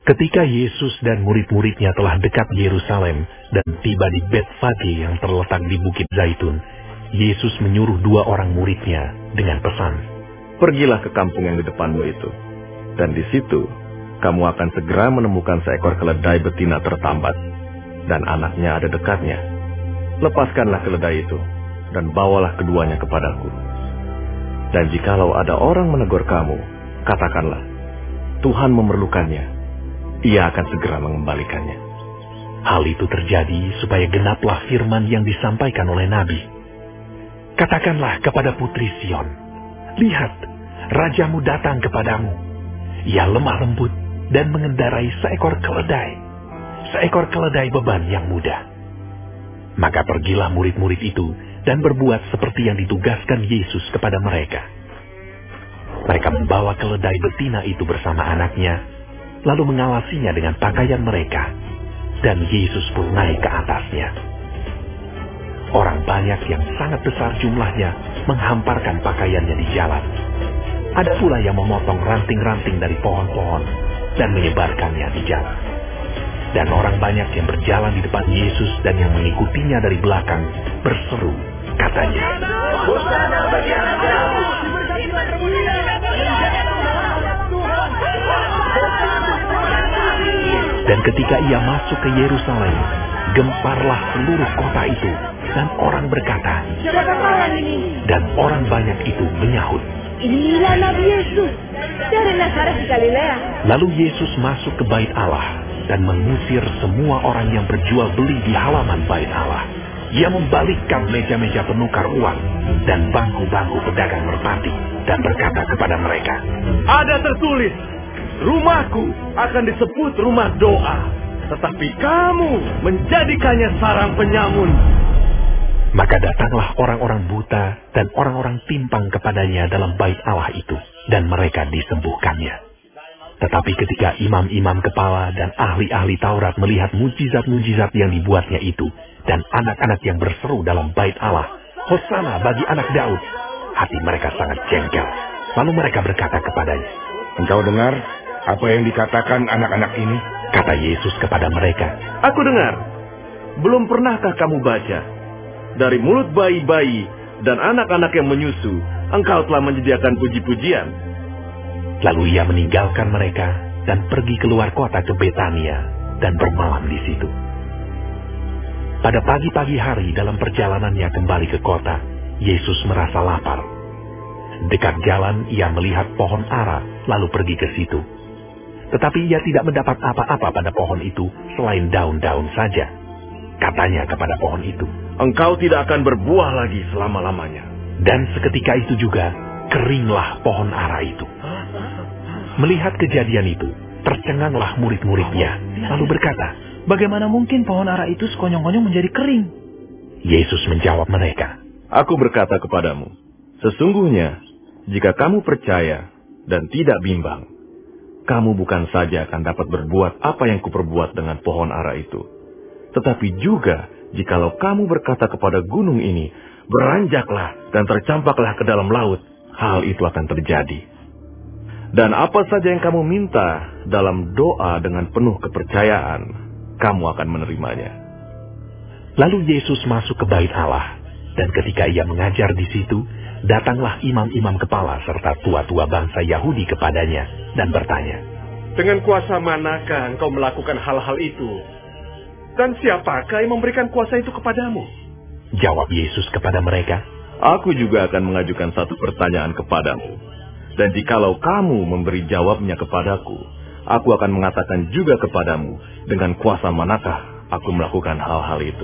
Ketika Yesus dan murid-muridnya telah dekat Yerusalem dan tiba di Betfage yang terletak di Bukit Zaitun, Yesus menyuruh 2 orang muridnya dengan pesan, "Pergilah ke kampung yang di depanmu itu, dan di situ kamu akan segera menemukan seekor keledai betina tertambat, dan anaknya ada dekatnya. Lepaskanlah keledai itu, dan bawalah keduanya kepadaku. Dan jikalau ada orang menegur kamu, katakanlah, Tuhan memerlukannya. Ia akan segera mengembalikannya." Hal itu terjadi supaya genaplah firman yang disampaikan oleh Nabi. "Katakanlah kepada putri Sion, lihat, rajamu datang kepadamu. Ia lemah lembut dan mengendarai seekor keledai beban yang mudah." Maka pergilah murid-murid itu dan berbuat seperti yang ditugaskan Yesus kepada mereka. Mereka membawa keledai betina itu bersama anaknya, lalu mengawasinya dengan pakaian mereka, dan Yesus pun naik ke atasnya. Orang banyak yang sangat besar jumlahnya menghamparkan pakaiannya di jalan. Ada pula yang memotong ranting-ranting dari pohon-pohon dan menyebarkannya di jalan. Dan orang banyak yang berjalan di depan Yesus dan yang mengikutinya dari belakang berseru, katanya, "Hosana bagi anak Daud. Dan ketika ia masuk ke Yerusalem, gemparlah seluruh kota itu, dan orang berkata, Siapakah orang ini?" Dan orang banyak itu menyahut, "Inilah Nabi Yesus dari Nazaret di Galilea." Lalu Yesus masuk ke bait Allah dan mengusir semua orang yang berjual beli di halaman bait Allah. Ia membalikkan meja-meja penukar uang dan bangku-bangku pedagang merpati dan berkata kepada mereka, "Ada tertulis, rumahku akan disebut rumah doa, tetapi kamu menjadikannya sarang penyamun." Maka datanglah orang-orang buta dan orang-orang timpang kepadanya dalam bait Allah itu, dan mereka disembuhkannya. Tetapi ketika imam-imam kepala dan ahli-ahli Taurat melihat mujizat-mujizat yang dibuatnya itu, dan anak-anak yang berseru dalam bait Allah, "Hosana bagi anak Daud," hati mereka sangat jengkel. Lalu mereka berkata kepadanya, "Engkau dengar apa yang dikatakan anak-anak ini?" Kata Yesus kepada mereka, "Aku dengar. Belum pernahkah kamu baca? Dari mulut bayi-bayi dan anak-anak yang menyusu, engkau telah menyediakan puji-pujian." Lalu ia meninggalkan mereka dan pergi keluar kota ke Betania dan bermalam di situ. Pada pagi-pagi hari dalam perjalanannya kembali ke kota, Yesus merasa lapar. Dekat jalan ia melihat pohon ara, lalu pergi ke situ. Tetapi ia tidak mendapat apa-apa pada pohon itu selain daun-daun saja. Katanya kepada pohon itu, "Engkau tidak akan berbuah lagi selama-lamanya." Dan seketika itu juga keringlah pohon ara itu. Melihat kejadian itu, tercenganglah murid-muridnya, lalu berkata, "Bagaimana mungkin pohon ara itu sekonyong-konyong menjadi kering?" Yesus menjawab mereka, "Aku berkata kepadamu, sesungguhnya jika kamu percaya dan tidak bimbang, kamu bukan saja akan dapat berbuat apa yang kuperbuat dengan pohon ara itu, tetapi juga jikalau kamu berkata kepada gunung ini, beranjaklah dan tercampaklah ke dalam laut, hal itu akan terjadi. Dan apa saja yang kamu minta dalam doa dengan penuh kepercayaan, kamu akan menerimanya." Lalu Yesus masuk ke bait Allah, dan ketika ia mengajar di situ, datanglah imam-imam kepala serta tua-tua bangsa Yahudi kepadanya dan bertanya, "Dengan kuasa manakah engkau melakukan hal-hal itu? Dan siapakah yang memberikan kuasa itu kepadamu?" Jawab Yesus kepada mereka, "Aku juga akan mengajukan satu pertanyaan kepadamu. Dan jikalau kamu memberi jawabnya kepadaku, aku akan mengatakan juga kepadamu dengan kuasa manakah aku melakukan hal-hal itu.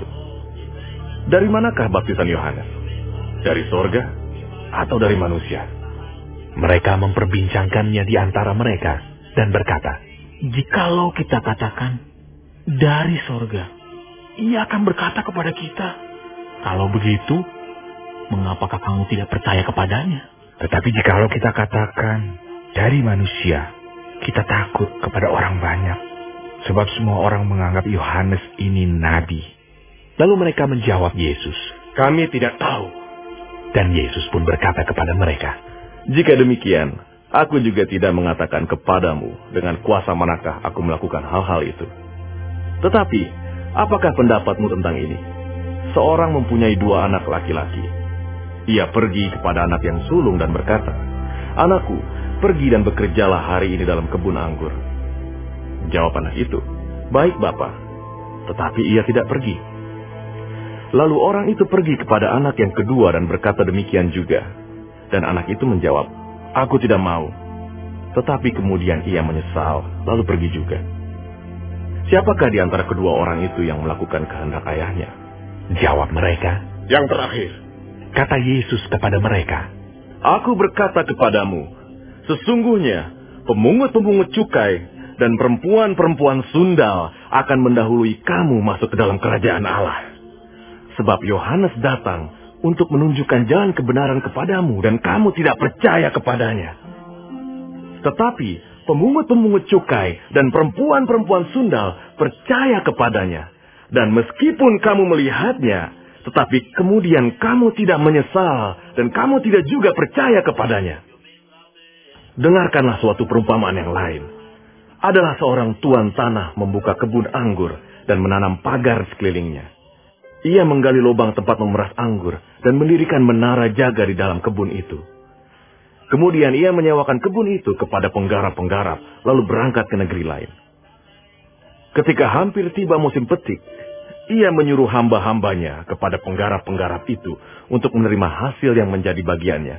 Dari manakah baptisan Yohanes? Dari sorga atau dari manusia?" Mereka memperbincangkannya di antara mereka dan berkata, "Jikalau kita katakan dari sorga, ia akan berkata kepada kita, kalau begitu, mengapakah kamu tidak percaya kepadanya? Tetapi jikalau kita katakan dari manusia, kita takut kepada orang banyak, sebab semua orang menganggap Yohanes ini nabi." Lalu mereka menjawab Yesus, "Kami tidak tahu." Dan Yesus pun berkata kepada mereka, "Jika demikian, Aku juga tidak mengatakan kepadamu dengan kuasa manakah aku melakukan hal-hal itu. Tetapi, apakah pendapatmu tentang ini? Seorang mempunyai 2 anak laki-laki. Ia pergi kepada anak yang sulung dan berkata, "Anakku, pergi dan bekerjalah hari ini dalam kebun anggur." Jawab anak itu, "Baik, Bapa." Tetapi ia tidak pergi. Lalu orang itu pergi kepada anak yang kedua dan berkata demikian juga. Dan anak itu menjawab, "Aku tidak mau." Tetapi kemudian ia menyesal, lalu pergi juga. Siapakah di antara kedua orang itu yang melakukan kehendak ayahnya? Jawab mereka, Yang terakhir. kata Yesus kepada mereka, Aku berkata kepadamu, sesungguhnya pemungut-pemungut cukai dan perempuan-perempuan sundal akan mendahului kamu masuk ke dalam kerajaan Allah. Sebab Yohanes datang untuk menunjukkan jalan kebenaran kepadamu dan kamu tidak percaya kepadanya. Tetapi pemungut-pemungut cukai dan perempuan-perempuan sundal percaya kepadanya. Dan meskipun kamu melihatnya, tetapi kemudian kamu tidak menyesal dan kamu tidak juga percaya kepadanya. Dengarkanlah suatu perumpamaan yang lain. Adalah seorang tuan tanah membuka kebun anggur dan menanam pagar sekelilingnya. Ia menggali lubang tempat memeras anggur dan mendirikan menara jaga di dalam kebun itu. Kemudian ia menyewakan kebun itu kepada penggarap-penggarap, lalu berangkat ke negeri lain. Ketika hampir tiba musim petik, ia menyuruh hamba-hambanya kepada penggarap-penggarap itu untuk menerima hasil yang menjadi bagiannya.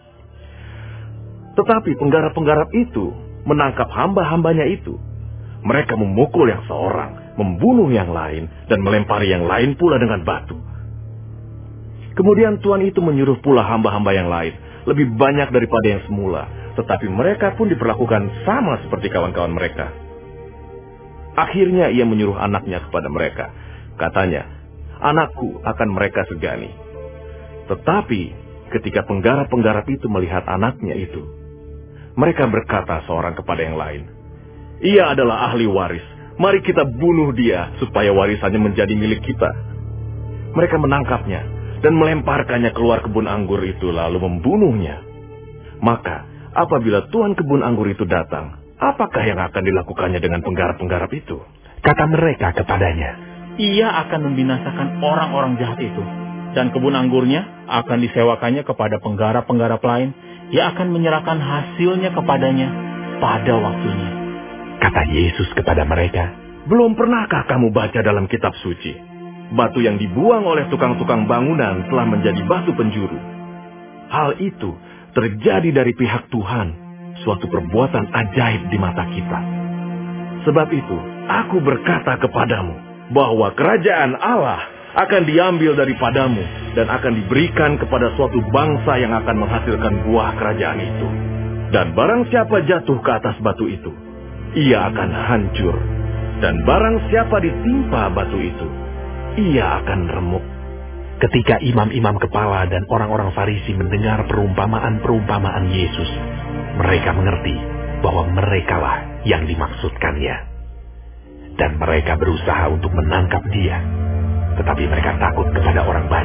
Tetapi penggarap-penggarap itu menangkap hamba-hambanya itu. Mereka memukul yang seorang, membunuh yang lain, dan melempari yang lain pula dengan batu. Kemudian tuan itu menyuruh pula hamba-hamba yang lain, lebih banyak daripada yang semula, tetapi mereka pun diperlakukan sama seperti kawan-kawan mereka. Akhirnya ia menyuruh anaknya kepada mereka. Katanya, "Anakku akan mereka segani." Tetapi ketika penggarap-penggarap itu melihat anaknya itu, mereka berkata seorang kepada yang lain, "Ia adalah ahli waris. Mari kita bunuh dia supaya warisannya menjadi milik kita." Mereka menangkapnya dan melemparkannya keluar kebun anggur itu lalu membunuhnya. Maka apabila tuan kebun anggur itu datang, apakah yang akan dilakukannya dengan penggarap-penggarap itu? Kata mereka kepadanya, Ia akan membinasakan orang-orang jahat itu. Dan kebun anggurnya akan disewakannya kepada penggarap-penggarap lain. Ia akan menyerahkan hasilnya kepadanya pada waktunya. Kata Yesus kepada mereka, Belum pernahkah kamu baca dalam kitab suci? Batu yang dibuang oleh tukang-tukang bangunan telah menjadi batu penjuru. Hal itu terjadi dari pihak Tuhan, suatu perbuatan ajaib di mata kita. Sebab itu, aku berkata kepadamu, bahwa kerajaan Allah akan diambil daripadamu dan akan diberikan kepada suatu bangsa yang akan menghasilkan buah kerajaan itu. Dan barang siapa jatuh ke atas batu itu, ia akan hancur. Dan barang siapa ditimpa batu itu, ia akan remuk. ketika imam-imam kepala dan orang-orang Farisi mendengar perumpamaan-perumpamaan Yesus, mereka mengerti bahwa merekalah yang dimaksudkannya. Dan mereka berusaha untuk menangkap dia. Tetapi mereka takut kepada orang banyak.